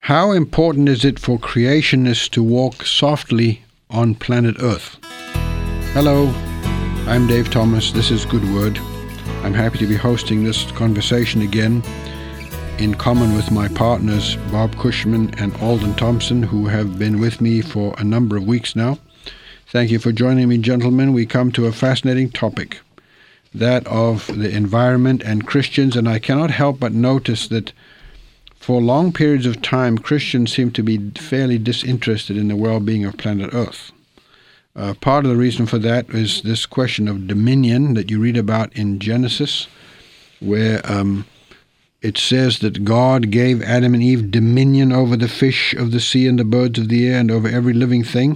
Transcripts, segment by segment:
How important is it for creationists to walk softly on planet Earth? Hello, I'm Dave Thomas. This is Good Word. I'm happy to be hosting this conversation again in common with my partners Bob Cushman and Alden Thompson, who have been with me for a number of weeks now. Thank you for joining me, gentlemen. We come to a fascinating topic, that of the environment and Christians, and I cannot help but notice that for long periods of time, Christians seem to be fairly disinterested in the well-being of planet Earth. Part of the reason for that is this question of dominion that you read about in Genesis, where it says that God gave Adam and Eve dominion over the fish of the sea and the birds of the air and over every living thing.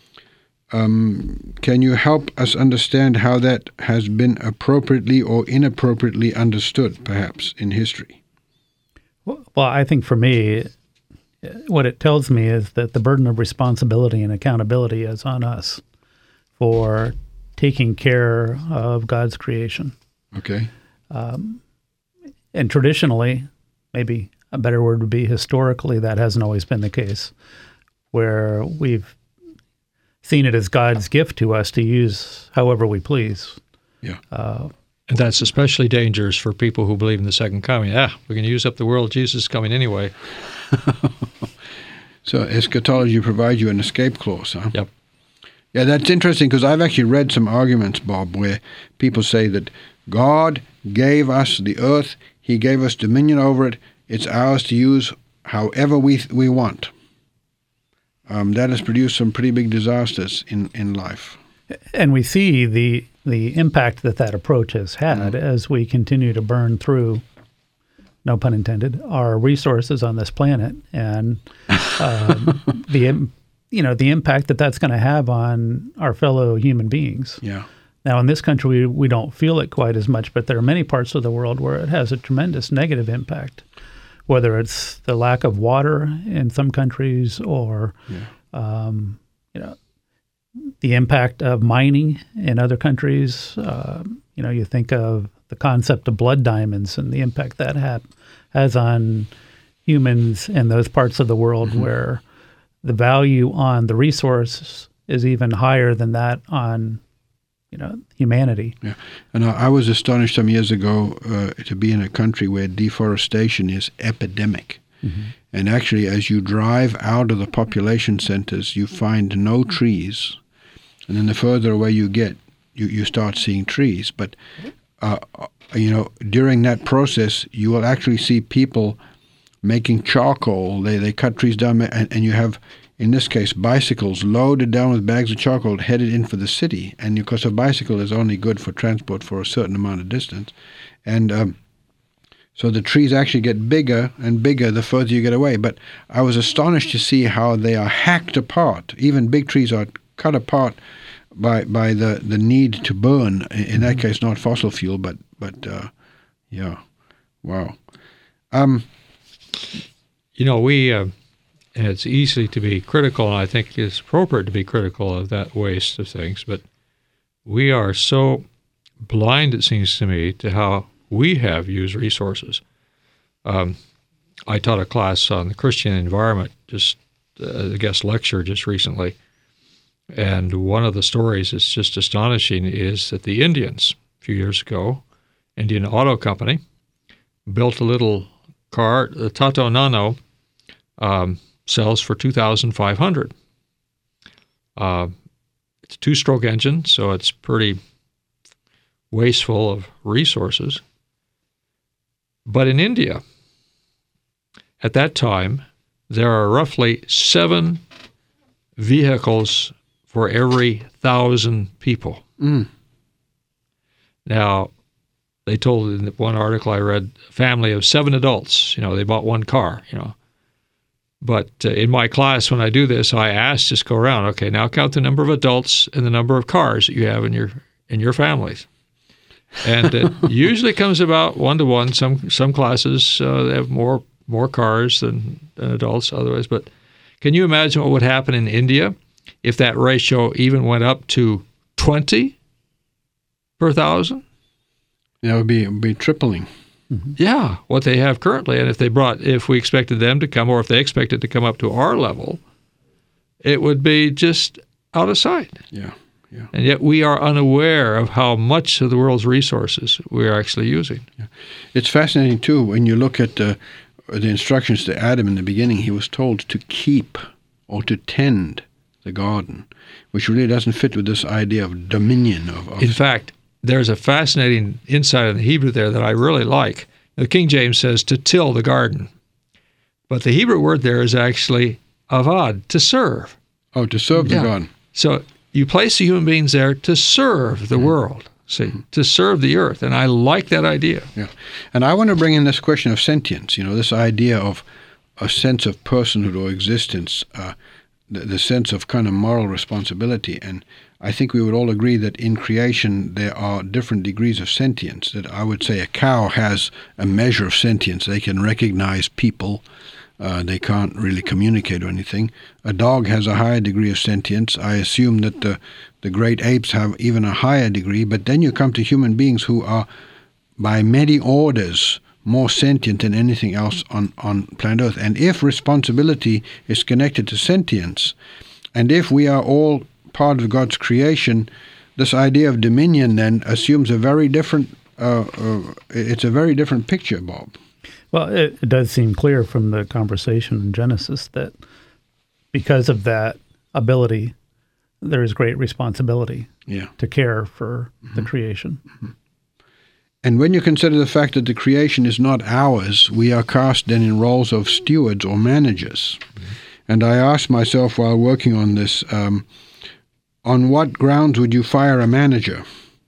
Can you help us understand how that has been appropriately or inappropriately understood, perhaps, in history? Well, I think for me, what it tells me is that the burden of responsibility and accountability is on us for taking care of God's creation. Okay. And traditionally, maybe a better word would be historically, that hasn't always been the case, where we've seen it as God's gift to us to use however we please. Yeah. And that's especially dangerous for people who believe in the second coming. We're going to use up the world. Jesus is coming anyway. So eschatology provides you an escape clause, huh? Yep. Yeah, that's interesting because I've actually read some arguments, Bob, where people say that God gave us the earth. He gave us dominion over it. It's ours to use however we want. That has produced some pretty big disasters in life. And we see the impact that approach has had as we continue to burn through, no pun intended, our resources on this planet, and the impact that's going to have on our fellow human beings. Yeah. Now, in this country, we don't feel it quite as much, but there are many parts of the world where it has a tremendous negative impact, whether it's the lack of water in some countries or, the impact of mining in other countries. You think of the concept of blood diamonds and the impact that has on humans in those parts of the world where the value on the resource is even higher than that on, humanity. Yeah, and I was astonished some years ago to be in a country where deforestation is epidemic. Mm-hmm. And actually, as you drive out of the population centers, you find no trees. And then the further away you get, you start seeing trees. But, during that process, you will actually see people making charcoal. They cut trees down, and you have, in this case, bicycles loaded down with bags of charcoal headed in for the city. And because a bicycle is only good for transport for a certain amount of distance. And so the trees actually get bigger and bigger the further you get away. But I was astonished to see how they are hacked apart. Even big trees are cut apart by the need to burn. In that case, not fossil fuel, but wow. We and it's easy to be critical, and I think it's appropriate to be critical of that waste of things, but we are so blind, it seems to me, to how we have used resources. I taught a class on the Christian environment, just a guest lecture just recently, and one of the stories that's just astonishing is that the Indians, a few years ago, Indian Auto Company, built a little car, the Tato Nano, sells for $2,500. It's a two-stroke engine, so it's pretty wasteful of resources. But in India, at that time, there are roughly 7 vehicles for every 1,000 people. Now, they told in one article I read, a family of 7 adults, they bought one car, But in my class, when I do this, I just go around, okay, now count the number of adults and the number of cars that you have in your families. And it usually comes about 1-to-1. Some classes they have more cars than adults otherwise. But can you imagine what would happen in India if that ratio even went up to 20 per 1,000? That would be tripling. Yeah, what they have currently. And if we expected them to come, or if they expected to come up to our level, it would be just out of sight. Yeah. Yeah. And yet we are unaware of how much of the world's resources we are actually using. Yeah. It's fascinating, too, when you look at the instructions to Adam in the beginning. He was told to keep or to tend the garden, which really doesn't fit with this idea of dominion. In fact, there's a fascinating insight in the Hebrew there that I really like. The King James says to till the garden. But the Hebrew word there is actually avad, to serve. Oh, to serve the garden. So you place the human beings there to serve the world, to serve the earth. And I like that idea. Yeah. And I want to bring in this question of sentience, this idea of a sense of personhood or existence, the sense of kind of moral responsibility. And I think we would all agree that in creation there are different degrees of sentience. That I would say a cow has a measure of sentience. They can recognize people. They can't really communicate or anything. A dog has a higher degree of sentience. I assume that the great apes have even a higher degree. But then you come to human beings who are, by many orders, more sentient than anything else on planet Earth. And if responsibility is connected to sentience, and if we are all part of God's creation, this idea of dominion then assumes a very different, it's a very different picture, Bob. Well, it does seem clear from the conversation in Genesis that because of that ability, there is great responsibility to care for the creation. And when you consider the fact that the creation is not ours, we are cast then in roles of stewards or managers. And I asked myself while working on this, on what grounds would you fire a manager?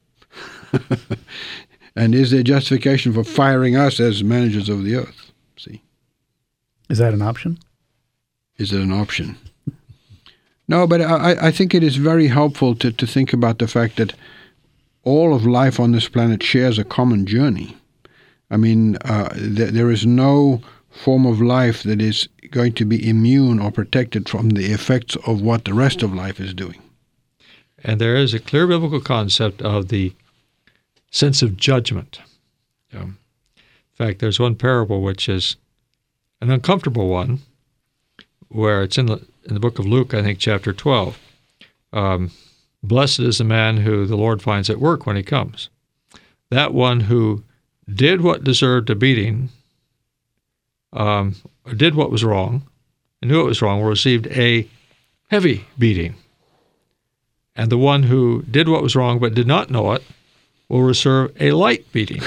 And is there justification for firing us as managers of the earth? See? Is that an option? Is it an option? No, but I think it is very helpful to think about the fact that all of life on this planet shares a common journey. I mean, there is no form of life that is going to be immune or protected from the effects of what the rest of life is doing. And there is a clear biblical concept of the sense of judgment. In fact, there's one parable which is an uncomfortable one, where it's in the book of Luke, I think, chapter 12. Blessed is the man who the Lord finds at work when he comes. That one who did what deserved a beating, or did what was wrong, and knew it was wrong, received a heavy beating. And the one who did what was wrong but did not know it will receive a light beating.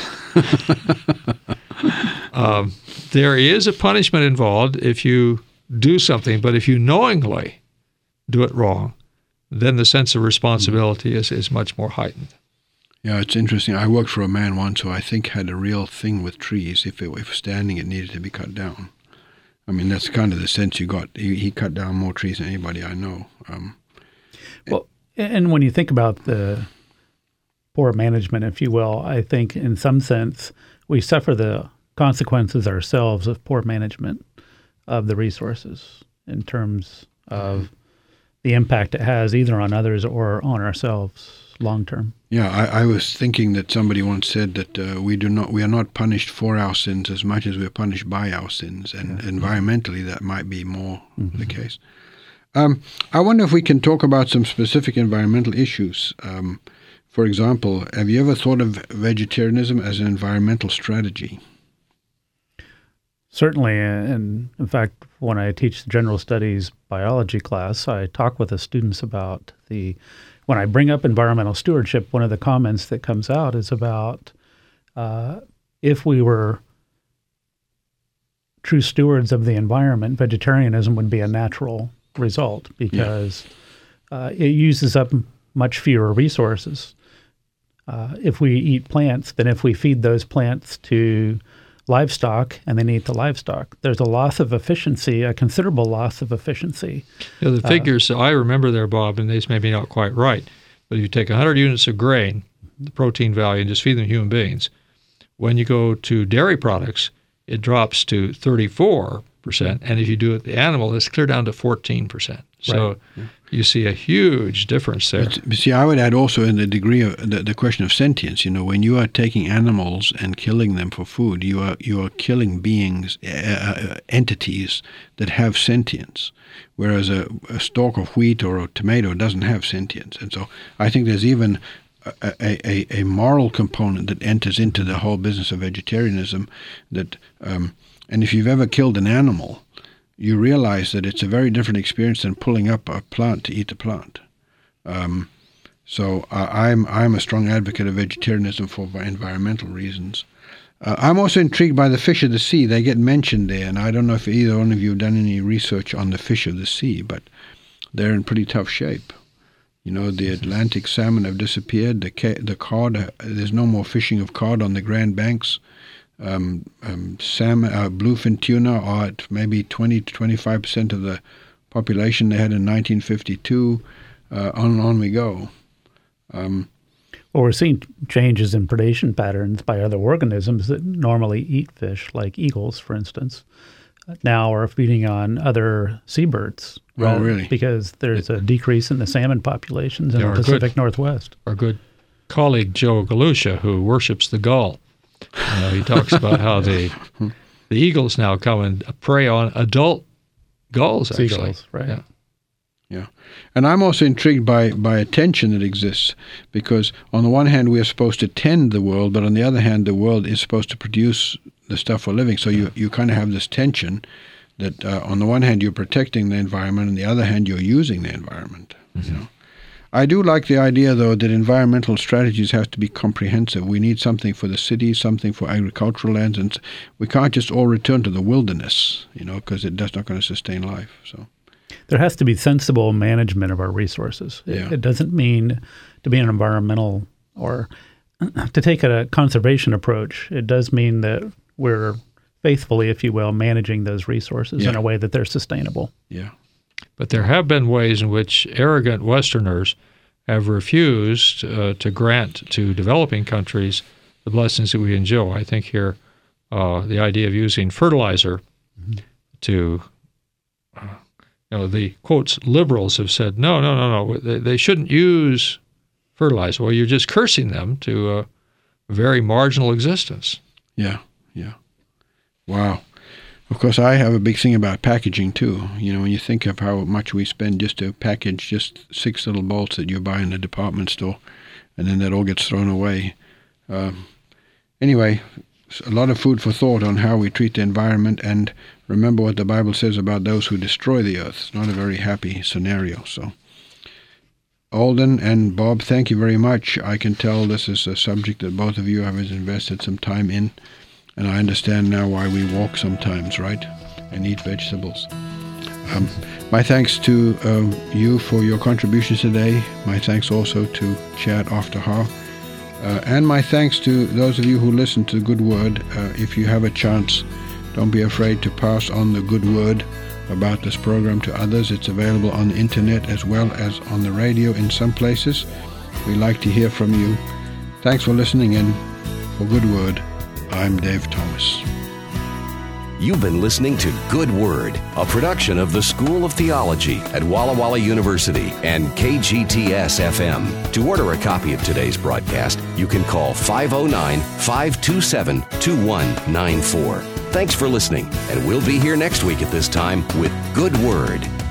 There is a punishment involved if you do something, but if you knowingly do it wrong, then the sense of responsibility is much more heightened. Yeah, it's interesting. I worked for a man once who I think had a real thing with trees. If it were standing, it needed to be cut down. I mean, that's kind of the sense you got. He cut down more trees than anybody I know. Well, and when you think about the poor management, if you will, I think in some sense we suffer the consequences ourselves of poor management of the resources in terms of the impact it has either on others or on ourselves long term. Yeah, I was thinking that somebody once said that we are not punished for our sins as much as we're punished by our sins, and environmentally that might be more the case. I wonder if we can talk about some specific environmental issues. For example, have you ever thought of vegetarianism as an environmental strategy? Certainly, and in fact, when I teach the general studies biology class, I talk with the students about when I bring up environmental stewardship, one of the comments that comes out is about if we were true stewards of the environment, vegetarianism would be a natural result because it uses up much fewer resources. If we eat plants, then if we feed those plants to livestock and then eat the livestock, there's a loss of efficiency, a considerable loss of efficiency. The figures I remember there, Bob, and these may be not quite right, but if you take 100 units of grain, the protein value, and just feed them to human beings, when you go to dairy products, it drops to 34%, and if you do it the animal, it's clear down to 14%. So you see a huge difference there. But see, I would add also in the degree of the question of sentience. When you are taking animals and killing them for food, you are killing beings, entities that have sentience, whereas a stalk of wheat or a tomato doesn't have sentience. And so I think there's even a moral component that enters into the whole business of vegetarianism. That and if you've ever killed an animal, you realize that it's a very different experience than pulling up a plant to eat a plant. So I'm a strong advocate of vegetarianism for environmental reasons. I'm also intrigued by the fish of the sea. They get mentioned there, and I don't know if either one of you have done any research on the fish of the sea, but they're in pretty tough shape. The Atlantic salmon have disappeared. The cod, there's no more fishing of cod on the Grand Banks. Salmon, bluefin tuna are at maybe 20 to 25% of the population they had in 1952. On we go. Well, we're seeing changes in predation patterns by other organisms that normally eat fish, like eagles, for instance. Now are feeding on other seabirds. Oh, really? Because there's a decrease in the salmon populations in the Pacific Northwest. Our good colleague Joe Galusha, who worships the gull, he talks about how the eagles now come and prey on adult gulls, actually. Seagulls, right. Yeah. And I'm also intrigued by a tension that exists, because on the one hand we are supposed to tend the world, but on the other hand the world is supposed to produce the stuff for living. So you kind of have this tension that on the one hand you're protecting the environment, and on the other hand you're using the environment. Mm-hmm. I do like the idea, though, that environmental strategies have to be comprehensive. We need something for the cities, something for agricultural lands, and we can't just all return to the wilderness, because that's not going to sustain life. So there has to be sensible management of our resources. It doesn't mean to be an environmental or to take a conservation approach. It does mean that we're faithfully, if you will, managing those resources in a way that they're sustainable. Yeah. But there have been ways in which arrogant Westerners have refused to grant to developing countries the blessings that we enjoy. I think here the idea of using fertilizer to, the quotes liberals have said, no, they shouldn't use fertilizer. Well, you're just cursing them to a very marginal existence. Yeah. Wow. Of course, I have a big thing about packaging, too. When you think of how much we spend just to package just 6 little bolts that you buy in the department store, and then that all gets thrown away. Anyway, a lot of food for thought on how we treat the environment, and remember what the Bible says about those who destroy the earth. It's not a very happy scenario. So, Alden and Bob, thank you very much. I can tell this is a subject that both of you have invested some time in. And I understand now why we walk sometimes, right? And eat vegetables. My thanks to you for your contributions today. My thanks also to Chad Afterha. And my thanks to those of you who listen to the Good Word. If you have a chance, don't be afraid to pass on the good word about this program to others. It's available on the internet as well as on the radio in some places. We like to hear from you. Thanks for listening in. For Good Word, I'm Dave Thomas. You've been listening to Good Word, a production of the School of Theology at Walla Walla University and KGTS-FM. To order a copy of today's broadcast, you can call 509-527-2194. Thanks for listening, and we'll be here next week at this time with Good Word.